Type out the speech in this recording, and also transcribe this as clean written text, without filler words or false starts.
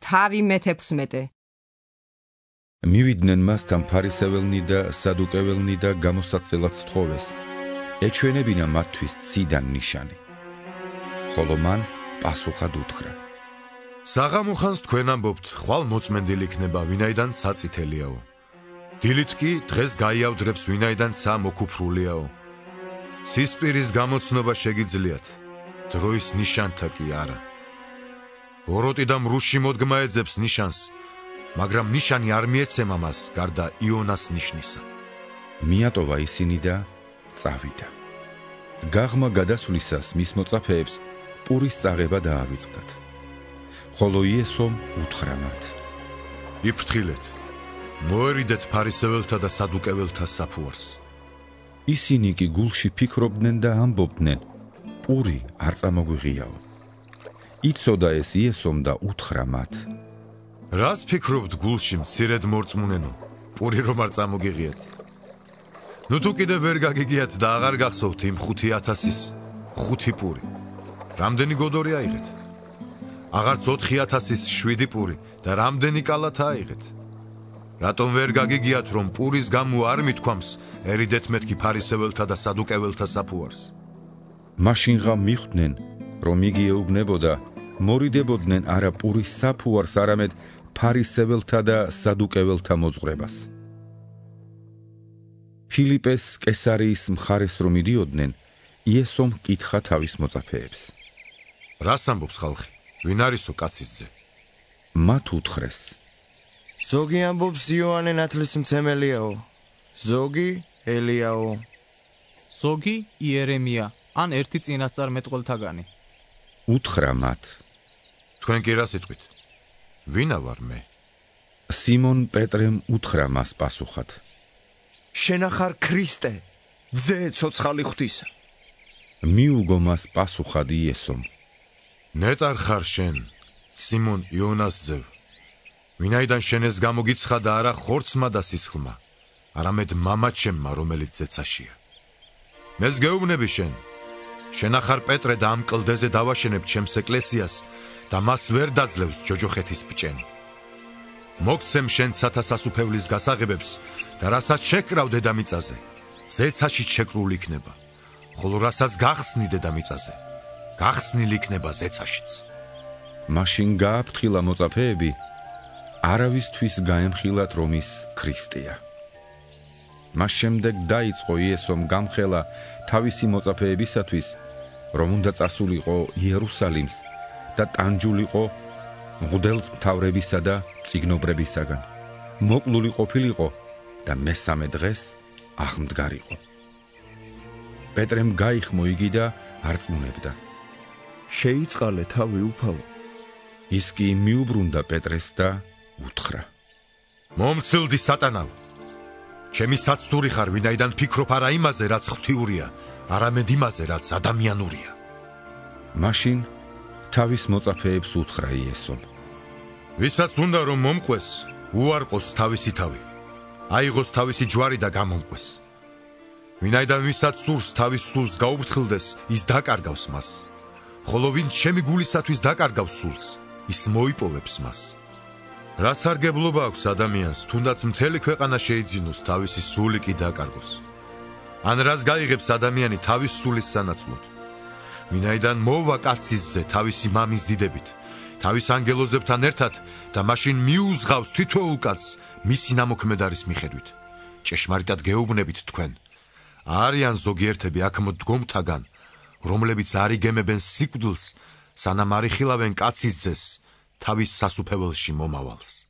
თავი მე-16. მივიდნენ მასთან ფარისეველნი და სადუკეველნი და გამოსაცდელად სთხოვეს, ეჩვენებინა მათთვის ციდან ნიშანი. ხოლო მან პასუხად უთხრა: საღამოხანს თქვენ ამბობთ, ხვალ მოწმენდილი იქნება, ვინაიდან საწითელიაო. დილით კი დღეს გაიავდრებს, ვინაიდან სამოქუფრულიაო. ცისპირის გამოცნობა შეგიძლიათ, დროის ნიშანთა კი არა. ბოროტი და მრუში მოდგმა ეძებს ნიშანს, მაგრამ ნიშანი არ მიეცემა მას, გარდა იონას ნიშნისა. მიატოვა ისინი და წავიდა. გაღმა გადასვლისას მის მოწაფეებს პურის წაღება დაავიწყდათ. ხოლო იესომ უთხრა მათ: იფრთხილეთ, მოერიდეთ ფარისეველთა და სადუკეველთა საფუარს. ისინი კი გულში ფიქრობდნენ და ამბობდნენ, პური არ წამოგვიღიაო. იცოდა ეს იესომ და უთხრა მათ: რას ფიქრობთ გულში მცირედ მორწმუნენო, პური რომ არ წამოგიღიათ? ნუ თუ კიდევ ვერ გაგიგიათ და აღარ გახსოვთ იმ 5,000-ის 5 პური. რამდენი გოდორი აიღეთ? აღარც 4,000-ის 7 პური და რამდენი კალათა აიღეთ? რატომ ვერ გაგიგიათ, რომ პურის გამო არ მithქვამს, ერიდეთ მეთქი ფარისეველთა და სადუკეველთა საფუარს? მაშინღა მიხვდნენ, რომ იგი ეუბნებოდა, მორიდებოდნენ არა პურის საფუარს, არამედ ფარისეველთა და სადუკეველთა მოძღვრებას. ფილიპეს კესარიის მხარეს რომ იდიოდნენ, იესომ კითხა თავის მოწაფეებს: რას ამბობს ხალხი? ვინ არისო კაცის ძე? მათ უთხრეს: ზოგი ამბობს იოანე ნათლისმცემელიაო, ზოგი ელიაო, ზოგი იერემია, ან ერთი წინასწარმეტყველთაგანი. უთხრა მათ: თქვენ კი რას იტყვით? ვინა ვარ მე? სიმონ პეტრემ უთხრა მას პასუხად: შენ ახარ ქრისტე, ძე ცოცხალი ღვთისა. მიუგო მას პასუხად იესომ: ნეტარ ხარ შენ, სიმონ იონას ძევ. ვინაიდან შენ ეს გამოგიცხადა არა ხორცმა და სისხლმა, არამედ მამაჩემმა, რომელიც ზეცაშია. მეც გეუბნები შენ, შენ ახარ პეტრე და ამ კლდეზე დავაშენებ ჩემს ეკლესიას და მას ვერ დაძლევს ჯოჯოხეთის ბჭენი. მოგცემ შენ სათასასუფევლის გასაღებებს და რასაც შეკრავ დედამიწაზე, ზეცაშიც შეკრულ იქნება, ხოლო რასაც გახსნი დედამიწაზე, გახსნილ იქნება ზეცაშიც. მაშინ გააფრთხილა მოწაფეები, არავისთვის გაემხილათ, რომ ის ქრისტეა. მას შემდეგ დაიწყო იესომ გამხელა თავისი მოწაფეებისათვის, რომ უნდა წასულიყო იერუსალიმს და ტანჯულიყო მღვდელმთავრებისა და წიგნობრებისაგან, მოკლული ყოფილიყო და მესამე დღეს აღმდგარიყო. პეტრემ გაიხმო იგი და არწმუნებდა. შეიწყალე თავი უფალო. ის კი მიუბრუნდა პეტრეს და უთხრა: მომცილდი სატანავ, ჩემი საცდური ხარ, ვინაიდან ფიქრობ არა იმაზე, რაც ღვთიურია, არამედ იმაზე, რაც ადამიანურია. მაშინ თავის მოწაფეებს უთხრა იესომ: ვისაც უნდა რომ მომყვეს, უარყოს თავისი თავი, აიღოს თავისი ჯვარი და გამომყვეს. ვინაიდან ვისაც სურს თავის სულს გაუფრთხილდეს, ის დაკარგავს მას. ხოლო ვინც ჩემი გულისათვის დაკარგავს სულს, ის მოიპოვებს მას. რა სარგებლობა აქვს ადამიანს, თუნდაც მთელი ქვეყანა შეიძინოს, თავისი სული კი დაკარგოს? ან რას გაიღებს ადამიანი თავის სულის სანაცვლოდ? ვინაიდან მოვა კაცისზე თავისი მამის დიდებით, თავის ანგელოზებთან ერთად და მაშინ მიუზღავს თითოეულ კაცს მისი ნამოქმედარის მიხედვით. ჭეშმარიტად გეუბნებით თქვენ, არიან ზოგიერთები აქ მდგომთაგან, რომლებიც არ იგემებენ სიკვდილს, სანამ არ იხილავენ კაცის ძეს თავის სასუფეველში მომავალს.